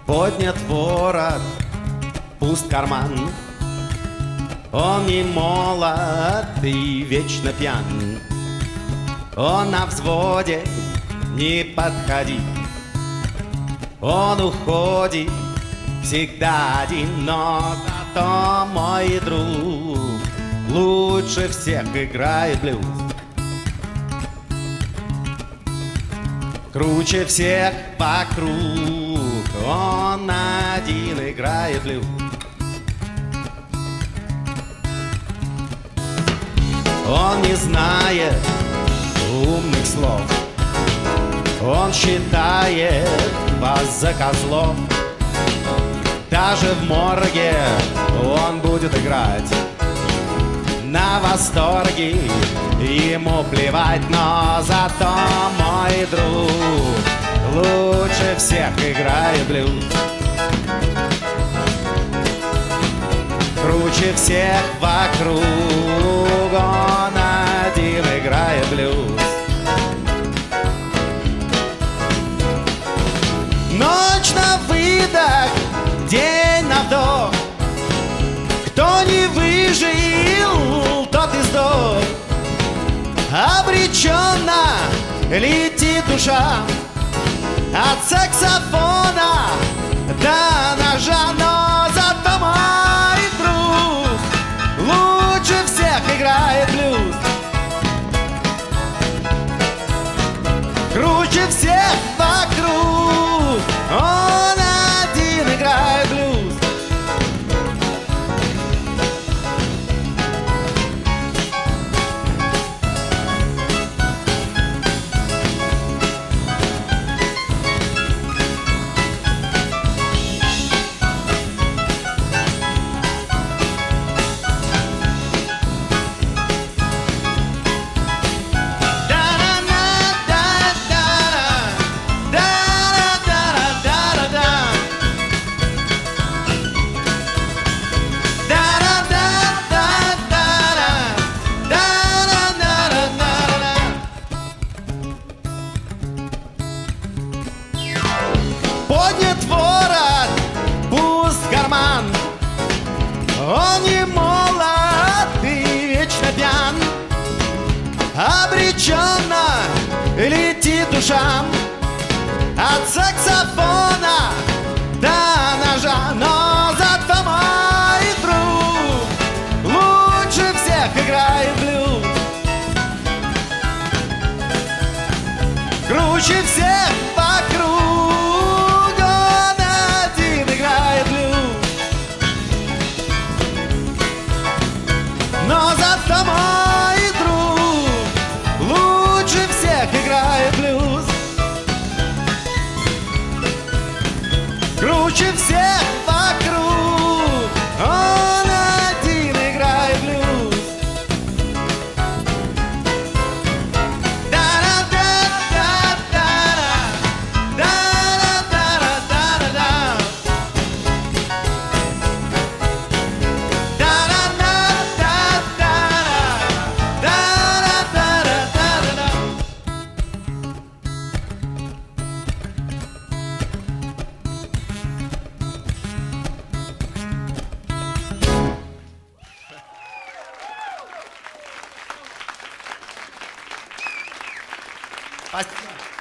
Поднят ворот, пуст карман. Он не молод и вечно пьян. Он на взводе, не подходи. Он уходит всегда один, но зато мой друг лучше всех играет блюз. Круче всех вокруг, он один играет блюз. Он не знает умных слов, он считает вас за козлов. Даже в морге он будет играть на восторге, ему плевать, но зато мой друг лучше всех играет блюз. Круче всех вокруг, он один играет блюз. Ночь на выдох, день на вдох. Кто не выжил, тот и сдох. Обреченно летит душа от саксофона до ножа, но зато мой друг лучше всех играет блюз. Круче всех вокруг, он один играет блюз. Поднят ворот, пуст карман. Он не молод и вечно пьян. Обреченно летит душа от саксофона до ножа, но зато мой друг лучше всех играет блюз. Круче всех вокруг, но зато мой друг лучше всех играет блюз. Круче всех вокруг, он один играет блюз. Спасибо.